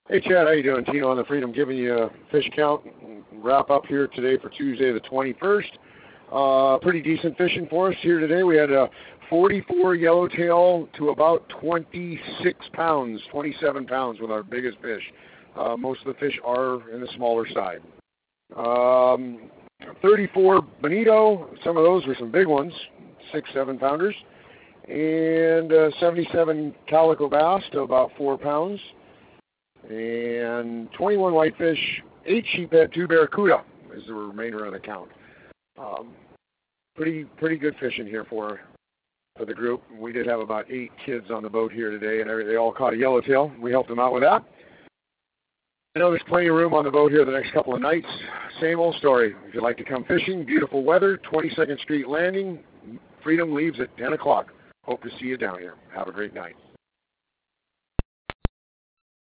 Hey Chad, how you doing? Tino on the Freedom giving you a fish count wrap up here today for Tuesday the 21st. Pretty decent fishing for us here today. We had a 44 yellowtail to about 26 pounds, 27 pounds with our biggest fish. Most of the fish are in the smaller side. 34 bonito, some of those were some big ones, 6-7 pounders. And 77 calico bass to about 4 pounds. And 21 whitefish, 8 sheephead, 2 barracuda is the remainder of the count. Pretty good fishing here for the group. We did have about 8 kids on the boat here today, and they all caught a yellowtail. We helped them out with that. I know there's plenty of room on the boat here the next couple of nights. Same old story. If you'd like to come fishing, beautiful weather, 22nd Street Landing. Freedom leaves at 10 o'clock. Hope to see you down here. Have a great night.